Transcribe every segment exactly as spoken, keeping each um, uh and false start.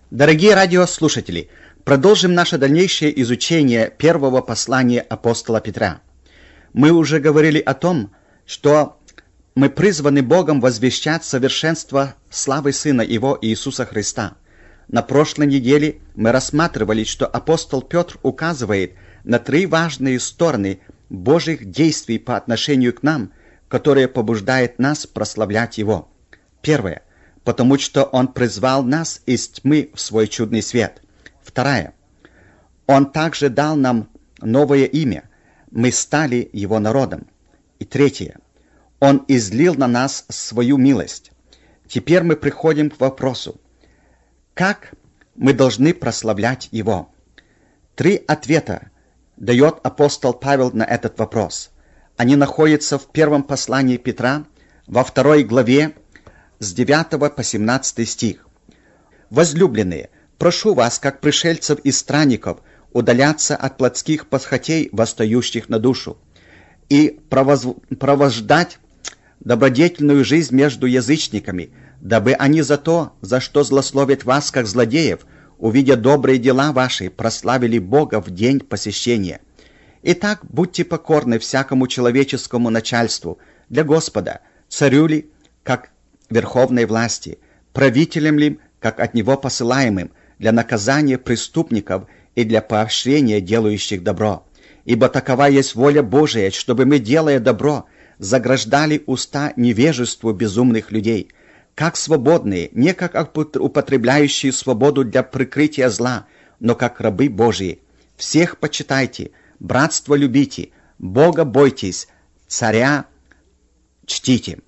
Дорогие радиослушатели, продолжим наше дальнейшее изучение первого послания апостола Петра. Мы уже говорили о том, что мы призваны Богом возвещать совершенство славы Сына Его Иисуса Христа. На прошлой неделе мы рассматривали, что апостол Петр указывает на три важные стороны Божьих действий по отношению к нам, которые побуждают нас прославлять Его. Первое. Потому что Он призвал нас из тьмы в свой чудный свет. Второе. Он также дал нам новое имя. Мы стали Его народом. И третье. Он излил на нас свою милость. Теперь мы приходим к вопросу, как мы должны прославлять Его? Три ответа дает апостол Павел на этот вопрос. Они находятся в первом послании Петра, во второй главе, с девятого по семнадцатый стих. «Возлюбленные, прошу вас, как пришельцев и странников, удаляться от плотских похотей, восстающих на душу, и провождать добродетельную жизнь между язычниками, дабы они за то, за что злословят вас, как злодеев, увидя добрые дела ваши, прославили Бога в день посещения. Итак, будьте покорны всякому человеческому начальству, для Господа, царю ли, как верховной власти, правителям ли, как от Него посылаемым, для наказания преступников и для поощрения делающих добро. Ибо такова есть воля Божия, чтобы мы, делая добро, заграждали уста невежеству безумных людей, как свободные, не как употребляющие свободу для прикрытия зла, но как рабы Божии. Всех почитайте, братство любите, Бога бойтесь, царя чтите».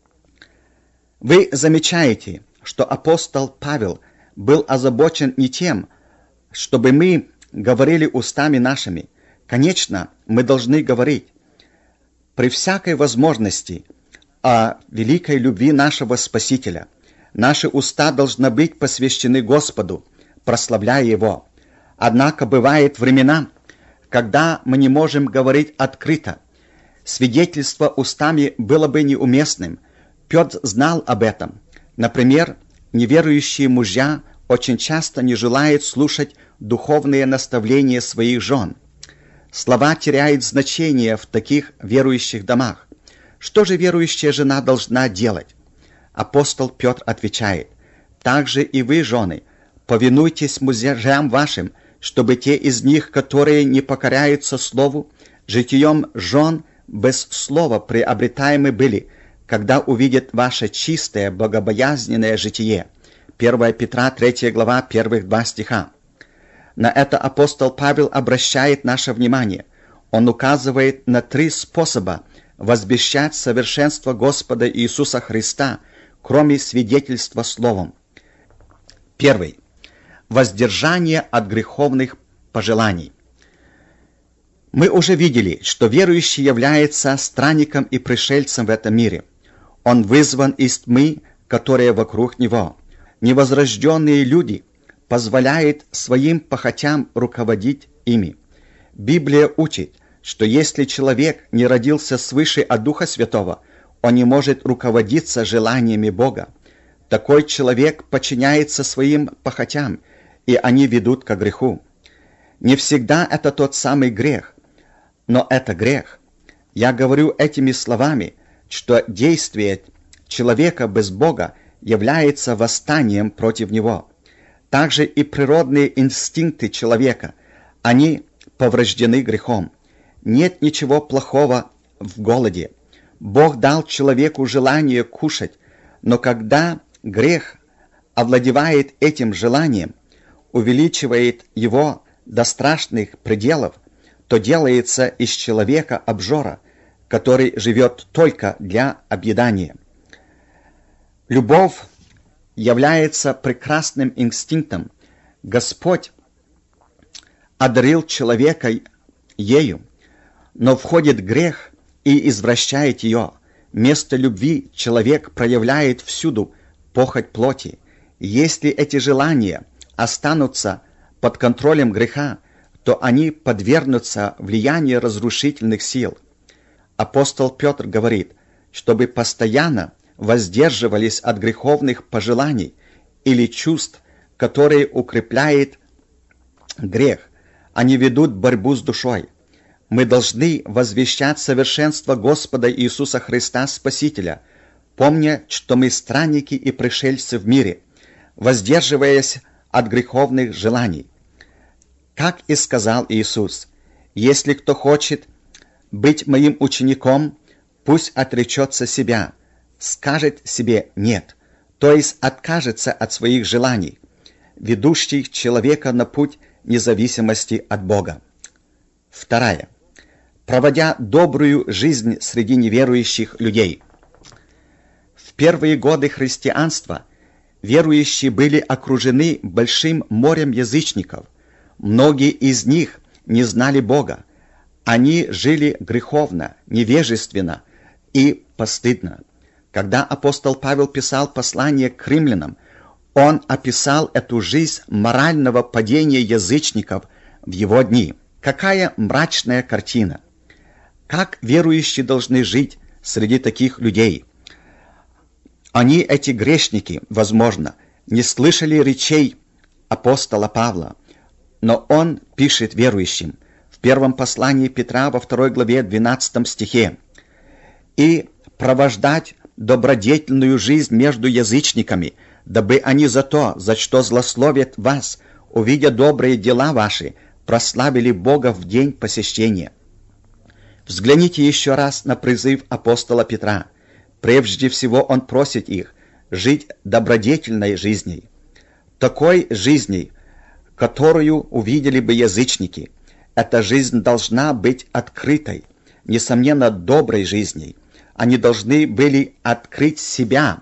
Вы замечаете, что апостол Павел был озабочен не тем, чтобы мы говорили устами нашими. Конечно, мы должны говорить при всякой возможности о великой любви нашего Спасителя. Наши уста должны быть посвящены Господу, прославляя Его. Однако бывают времена, когда мы не можем говорить открыто. Свидетельство устами было бы неуместным. Петр знал об этом. Например, неверующие мужья очень часто не желают слушать духовные наставления своих жен. Слова теряют значение в таких верующих домах. Что же верующая жена должна делать? Апостол Петр отвечает: «Также и вы, жены, повинуйтесь мужьям вашим, чтобы те из них, которые не покоряются слову, житием жен без слова приобретаемы были, когда увидят ваше чистое, богобоязненное житие». первое Петра, третья глава, первых два стиха. На это апостол Павел обращает наше внимание. Он указывает на три способа возвещать совершенство Господа Иисуса Христа, кроме свидетельства словом. Первый. Воздержание от греховных пожеланий. Мы уже видели, что верующий является странником и пришельцем в этом мире. Он вызван из тьмы, которая вокруг него. Невозрожденные люди позволяют своим похотям руководить ими. Библия учит, что если человек не родился свыше от Духа Святого, он не может руководиться желаниями Бога. Такой человек подчиняется своим похотям, и они ведут ко греху. Не всегда это тот самый грех, но это грех. Я говорю этими словами, что действие человека без Бога является восстанием против него. Также и природные инстинкты человека, они повреждены грехом. Нет ничего плохого в голоде. Бог дал человеку желание кушать, но когда грех овладевает этим желанием, увеличивает его до страшных пределов, то делается из человека обжора, который живет только для объедания. Любовь является прекрасным инстинктом. Господь одарил человека ею, но входит грех и извращает ее. Вместо любви человек проявляет всюду похоть плоти. Если эти желания останутся под контролем греха, то они подвергнутся влиянию разрушительных сил. Апостол Петр говорит, чтобы постоянно воздерживались от греховных пожеланий или чувств, который укрепляет грех. Они ведут борьбу с душой. Мы должны возвещать совершенство Господа Иисуса Христа Спасителя, помня, что мы странники и пришельцы в мире, воздерживаясь от греховных желаний. Как и сказал Иисус: «Если кто хочет быть моим учеником, пусть отречется себя, скажет себе «нет», то есть откажется от своих желаний, ведущих человека на путь независимости от Бога». Вторая. Проводя добрую жизнь среди неверующих людей. В первые годы христианства верующие были окружены большим морем язычников. Многие из них не знали Бога. Они жили греховно, невежественно и постыдно. Когда апостол Павел писал послание к римлянам, он описал эту жизнь морального падения язычников в его дни. Какая мрачная картина! Как верующие должны жить среди таких людей? Они, эти грешники, возможно, не слышали речей апостола Павла, но он пишет верующим в первом послании Петра во второй главе двенадцатом стихе: «И провождать добродетельную жизнь между язычниками, дабы они за то, за что злословят вас, увидя добрые дела ваши, прославили Бога в день посещения». Взгляните еще раз на призыв апостола Петра. Прежде всего он просит их жить добродетельной жизнью, такой жизнью, которую увидели бы язычники. Эта жизнь должна быть открытой, несомненно, доброй жизнью. Они должны были открыть себя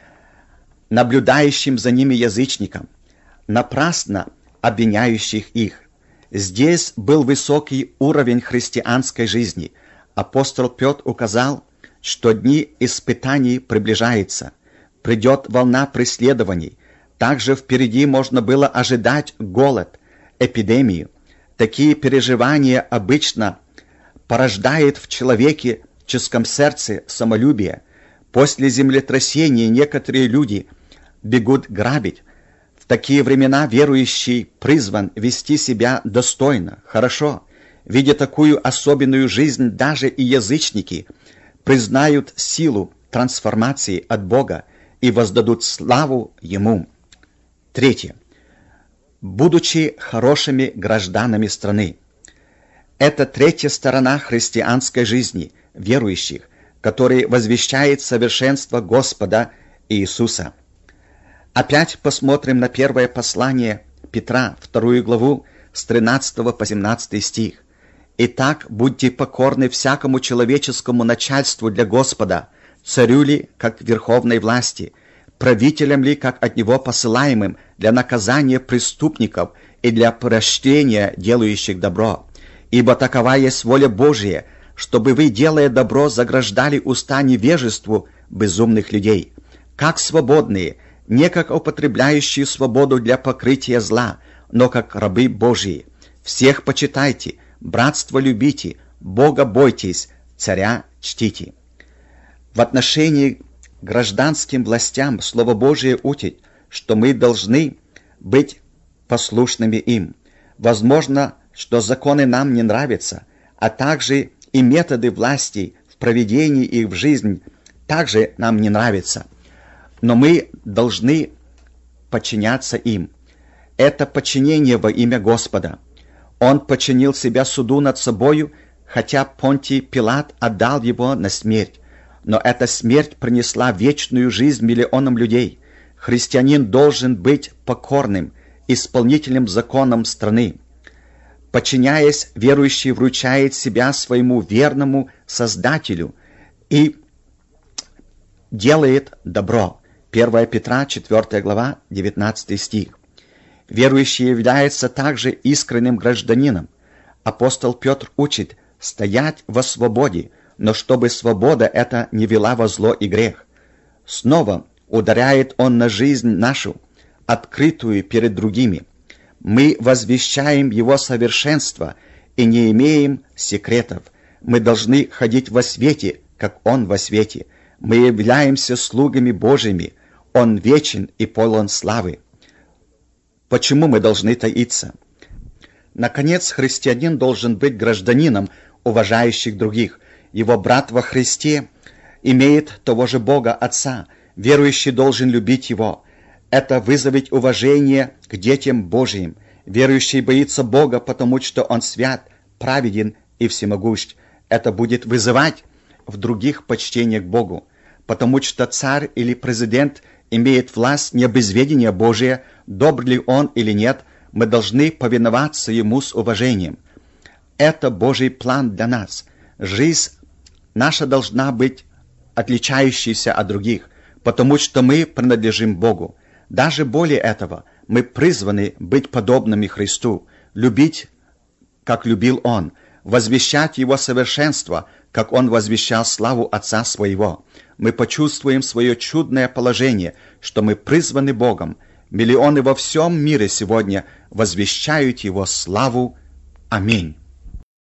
наблюдающим за ними язычникам, напрасно обвиняющих их. Здесь был высокий уровень христианской жизни. Апостол Петр указал, что дни испытаний приближаются, придет волна преследований. Также впереди можно было ожидать голод, эпидемию. Такие переживания обычно порождают в человеческом сердце самолюбие. После землетрясения некоторые люди бегут грабить. В такие времена верующий призван вести себя достойно, хорошо. Видя такую особенную жизнь, даже и язычники признают силу трансформации от Бога и воздадут славу Ему. Третье. Будучи хорошими гражданами страны. Это третья сторона христианской жизни верующих, который возвещает совершенство Господа Иисуса. Опять посмотрим на первое послание Петра, вторую главу, с тринадцатого по семнадцатый стих. «Итак, будьте покорны всякому человеческому начальству для Господа, царю ли, как верховной власти, правителям ли, как от него посылаемым, для наказания преступников и для прощения делающих добро. Ибо такова есть воля Божия, чтобы вы, делая добро, заграждали уста невежеству безумных людей, как свободные, не как употребляющие свободу для покрытия зла, но как рабы Божьи. Всех почитайте, братство любите, Бога бойтесь, царя чтите». В отношении к гражданским властям Слово Божие учит, что мы должны быть послушными им. Возможно, что законы нам не нравятся, а также и методы власти в проведении их в жизнь также нам не нравятся. Но мы должны подчиняться им. Это подчинение во имя Господа. Он подчинил себя суду над собою, хотя Понтий Пилат отдал его на смерть. Но эта смерть принесла вечную жизнь миллионам людей. Христианин должен быть покорным, исполнителем законом страны. Подчиняясь, верующий вручает себя своему верному Создателю и делает добро. первое Петра, четвёртая глава, девятнадцатый стих. Верующий является также искренним гражданином. Апостол Петр учит стоять во свободе, но чтобы свобода эта не вела во зло и грех. Снова ударяет он на жизнь нашу, открытую перед другими. Мы возвещаем Его совершенство и не имеем секретов. Мы должны ходить во свете, как Он во свете. Мы являемся слугами Божьими. Он вечен и полон славы. Почему мы должны таиться? Наконец, христианин должен быть гражданином, уважающих других. Его брат во Христе имеет того же Бога Отца. Верующий должен любить Его. Это вызовет уважение к детям Божьим. Верующий боится Бога, потому что Он свят, праведен и всемогущ. Это будет вызывать в других почтение к Богу, потому что царь или президент имеет власть не без ведения Божия, добр ли он или нет, мы должны повиноваться ему с уважением. Это Божий план для нас. Жизнь наша должна быть отличающейся от других, потому что мы принадлежим Богу. Даже более этого, мы призваны быть подобными Христу, любить, как любил Он, возвещать Его совершенство, как Он возвещал славу Отца Своего. Мы почувствуем свое чудное положение, что мы призваны Богом. Миллионы во всем мире сегодня возвещают Его славу. Аминь.